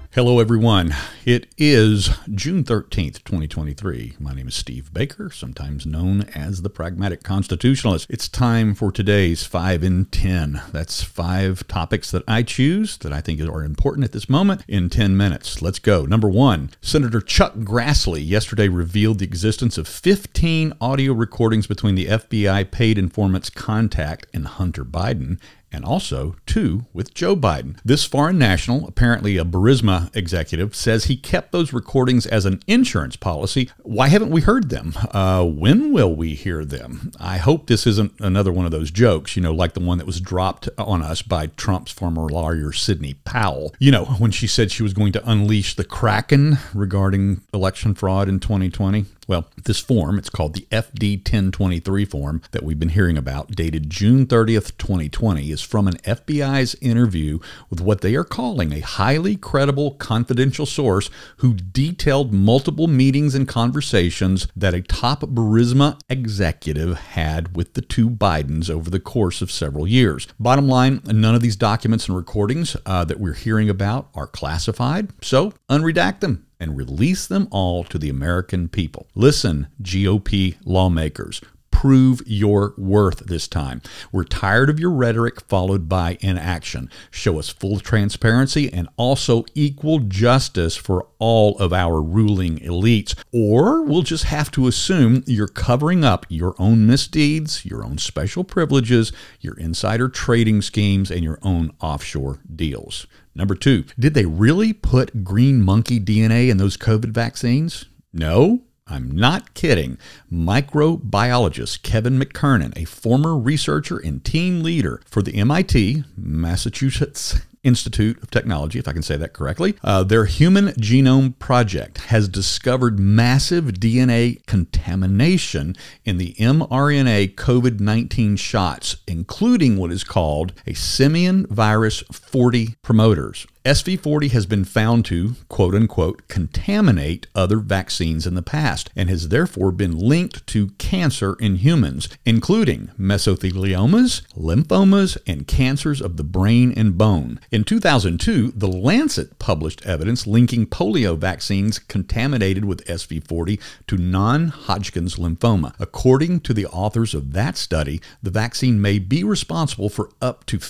Hello, everyone. It is June 13th, 2023. My name is Steve Baker, sometimes known as the Pragmatic Constitutionalist. It's time for today's 5 in 10. That's 5 topics that I choose that I think are important at this moment in 10 minutes. Let's go. Number 1, Senator Chuck Grassley yesterday revealed the existence of 15 audio recordings between the FBI paid informant's contact and Hunter Biden, and also 2 with Joe Biden. This foreign national, apparently a Burisma executive, says he kept those recordings as an insurance policy. Why haven't we heard them? When will we hear them? I hope this isn't another one of those jokes, like the one that was dropped on us by Trump's former lawyer, Sidney Powell. When she said she was going to unleash the Kraken regarding election fraud in 2020. Well, this form, it's called the FD 1023 form that we've been hearing about, dated June 30th, 2020, is from an FBI's interview with what they are calling a highly credible confidential source who detailed multiple meetings and conversations that a top Burisma executive had with the 2 Bidens over the course of several years. Bottom line, none of these documents and recordings that we're hearing about are classified, so unredact them and release them all to the American people. Listen, GOP lawmakers, prove your worth this time. We're tired of your rhetoric followed by inaction. Show us full transparency and also equal justice for all of our ruling elites, or we'll just have to assume you're covering up your own misdeeds, your own special privileges, your insider trading schemes, and your own offshore deals. Number 2, did they really put green monkey DNA in those COVID vaccines? No, I'm not kidding. Microbiologist Kevin McKernan, a former researcher and team leader for the MIT, Massachusetts Institute of Technology, if I can say that correctly, their Human Genome Project has discovered massive DNA contamination in the mRNA COVID-19 shots, including what is called a simian virus 40 promoters. SV40 has been found to, quote-unquote, contaminate other vaccines in the past and has therefore been linked to cancer in humans, including mesotheliomas, lymphomas, and cancers of the brain and bone. In 2002, The Lancet published evidence linking polio vaccines contaminated with SV40 to non-Hodgkin's lymphoma. According to the authors of that study, the vaccine may be responsible for up to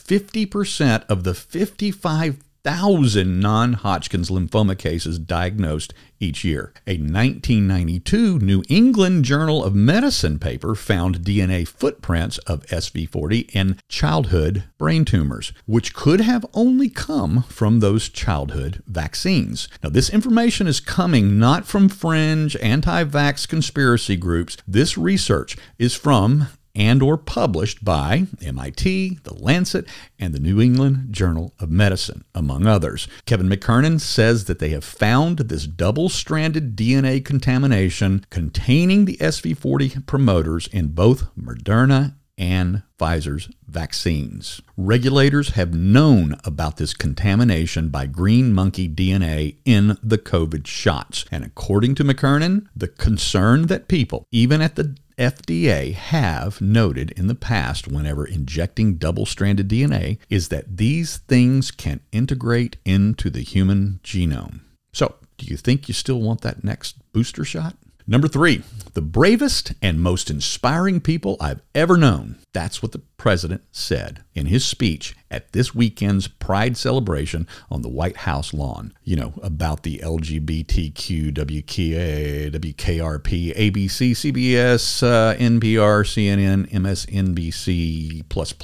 50% of the 55,000 non-Hodgkin's lymphoma cases diagnosed each year. A 1992 New England Journal of Medicine paper found DNA footprints of SV40 in childhood brain tumors, which could have only come from those childhood vaccines. Now, this information is coming not from fringe anti-vax conspiracy groups. This research is from and or published by MIT, The Lancet, and the New England Journal of Medicine, among others. Kevin McKernan says that they have found this double-stranded DNA contamination containing the SV40 promoters in both Moderna and Pfizer's vaccines. Regulators have known about this contamination by green monkey DNA in the COVID shots. And according to McKernan, the concern that people, even at the FDA, have noted in the past whenever injecting double-stranded DNA is that these things can integrate into the human genome. So, do you think you still want that next booster shot? Number 3, the bravest and most inspiring people I've ever known. That's what the president said in his speech at this weekend's Pride celebration on the White House lawn. About the LGBTQ, WKRP, ABC, CBS, NPR, CNN, MSNBC++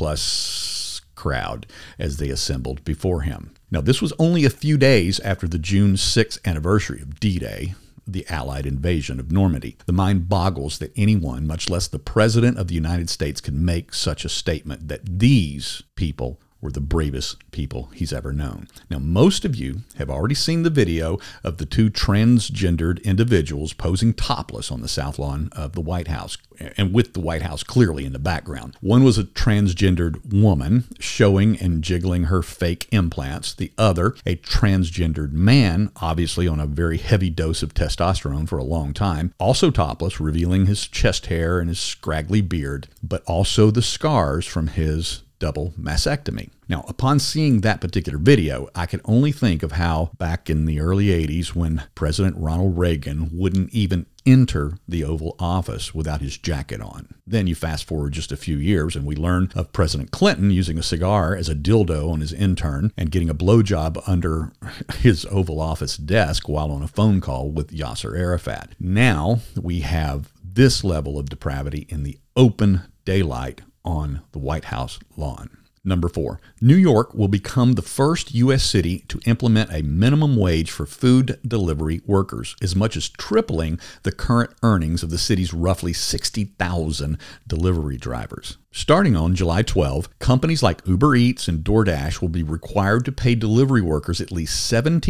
crowd as they assembled before him. Now, this was only a few days after the June 6th anniversary of D-Day, the Allied invasion of Normandy. The mind boggles that anyone, much less the President of the United States, could make such a statement that these people were the bravest people he's ever known. Now, most of you have already seen the video of the 2 transgendered individuals posing topless on the south lawn of the White House, and with the White House clearly in the background. One was a transgendered woman showing and jiggling her fake implants. The other, a transgendered man, obviously on a very heavy dose of testosterone for a long time, also topless, revealing his chest hair and his scraggly beard, but also the scars from his double mastectomy. Now, upon seeing that particular video, I could only think of how back in the early 80s when President Ronald Reagan wouldn't even enter the Oval Office without his jacket on. Then you fast forward just a few years and we learn of President Clinton using a cigar as a dildo on his intern and getting a blowjob under his Oval Office desk while on a phone call with Yasser Arafat. Now we have this level of depravity in the open daylight on the White House lawn. Number 4, New York will become the first U.S. city to implement a minimum wage for food delivery workers, as much as tripling the current earnings of the city's roughly 60,000 delivery drivers. Starting on July 12, companies like Uber Eats and DoorDash will be required to pay delivery workers at least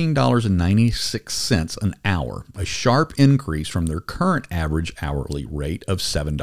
$17.96 an hour, a sharp increase from their current average hourly rate of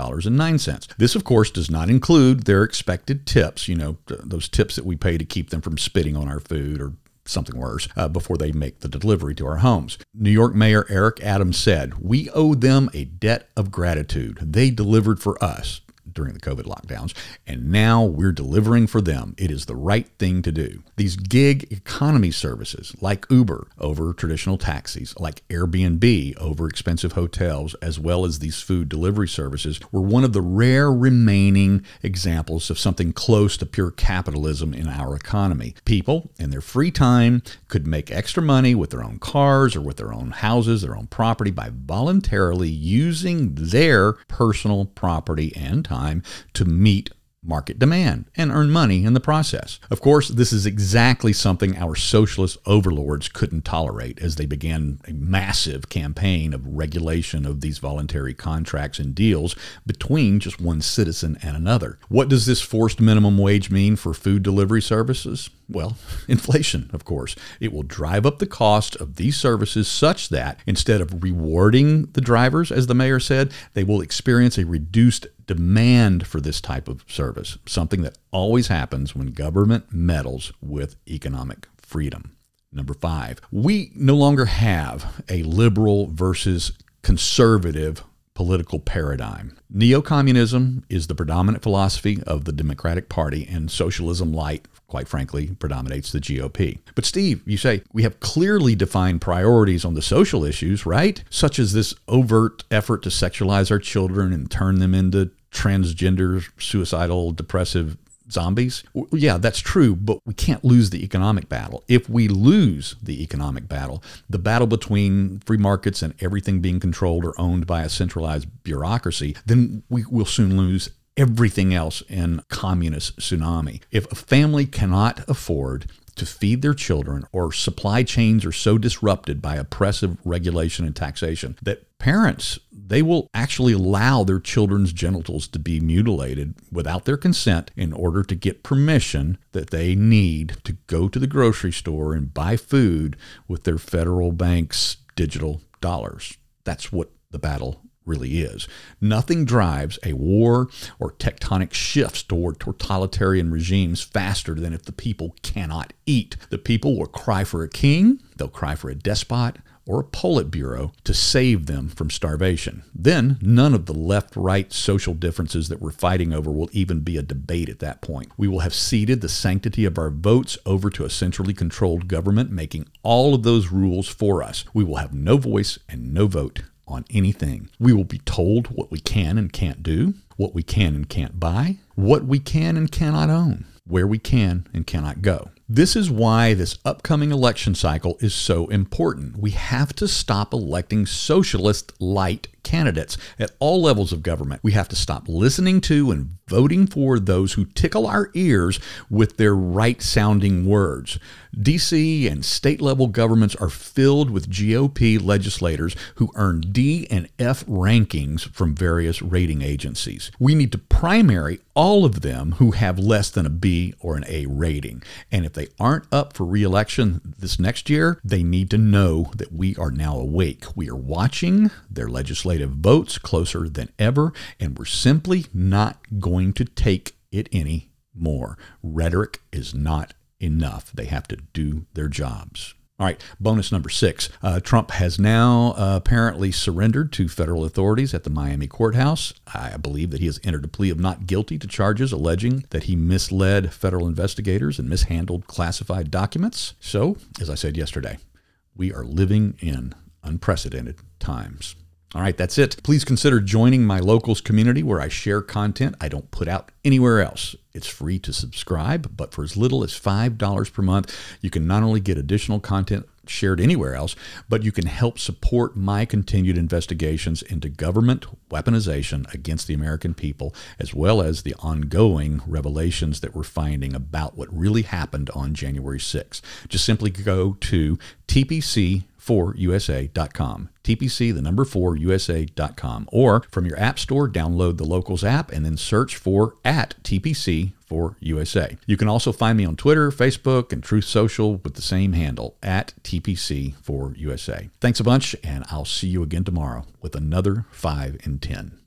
$7.09. This, of course, does not include their expected tips, those tips that we pay to keep them from spitting on our food or something worse, before they make the delivery to our homes. New York Mayor Eric Adams said, "We owe them a debt of gratitude. They delivered for us during the COVID lockdowns, and now we're delivering for them. It is the right thing to do." These gig economy services like Uber over traditional taxis, like Airbnb over expensive hotels, as well as these food delivery services were one of the rare remaining examples of something close to pure capitalism in our economy. People, in their free time, could make extra money with their own cars or with their own houses, their own property, by voluntarily using their personal property and time to meet market demand and earn money in the process. Of course, this is exactly something our socialist overlords couldn't tolerate as they began a massive campaign of regulation of these voluntary contracts and deals between just one citizen and another. What does this forced minimum wage mean for food delivery services? Well, inflation, of course. It will drive up the cost of these services such that instead of rewarding the drivers, as the mayor said, they will experience a reduced demand for this type of service, something that always happens when government meddles with economic freedom. Number 5, we no longer have a liberal versus conservative political paradigm. Neo-communism is the predominant philosophy of the Democratic Party, and socialism light, quite frankly, predominates the GOP. But Steve, you say, we have clearly defined priorities on the social issues, right? Such as this overt effort to sexualize our children and turn them into transgender, suicidal, depressive zombies. Yeah, that's true, but we can't lose the economic battle. If we lose the economic battle, the battle between free markets and everything being controlled or owned by a centralized bureaucracy, then we will soon lose everything else in communist tsunami. If a family cannot afford to feed their children, or supply chains are so disrupted by oppressive regulation and taxation that parents, they will actually allow their children's genitals to be mutilated without their consent in order to get permission that they need to go to the grocery store and buy food with their federal bank's digital dollars. That's what the battle really is. Nothing drives a war or tectonic shifts toward totalitarian regimes faster than if the people cannot eat. The people will cry for a king, they'll cry for a despot or a Politburo to save them from starvation. Then none of the left-right social differences that we're fighting over will even be a debate at that point. We will have ceded the sanctity of our votes over to a centrally controlled government, making all of those rules for us. We will have no voice and no vote on anything. We will be told what we can and can't do, what we can and can't buy, what we can and cannot own, where we can and cannot go. This is why this upcoming election cycle is so important. We have to stop electing socialist light candidates at all levels of government. We have to stop listening to and voting for those who tickle our ears with their right-sounding words. DC and state-level governments are filled with GOP legislators who earn D and F rankings from various rating agencies. We need to primary all of them who have less than a B or an A rating. And if they aren't up for re-election this next year, they need to know that we are now awake. We are watching their legislative votes closer than ever, and we're simply not going to take it any more. Rhetoric is not enough. They have to do their jobs. All right, bonus number 6. Trump has now apparently surrendered to federal authorities at the Miami courthouse. I believe that he has entered a plea of not guilty to charges alleging that he misled federal investigators and mishandled classified documents. So, as I said yesterday, we are living in unprecedented times. All right, that's it. Please consider joining my Locals community where I share content I don't put out anywhere else. It's free to subscribe, but for as little as $5 per month, you can not only get additional content shared anywhere else, but you can help support my continued investigations into government weaponization against the American people, as well as the ongoing revelations that we're finding about what really happened on January 6th. Just simply go to TPC4USA.com. TPC, the number 4USA.com. Or from your app store, download the Locals app and then search for @TPC4USA. You can also find me on Twitter, Facebook, and Truth Social with the same handle, @TPC4USA. Thanks a bunch, and I'll see you again tomorrow with another 5 in 10.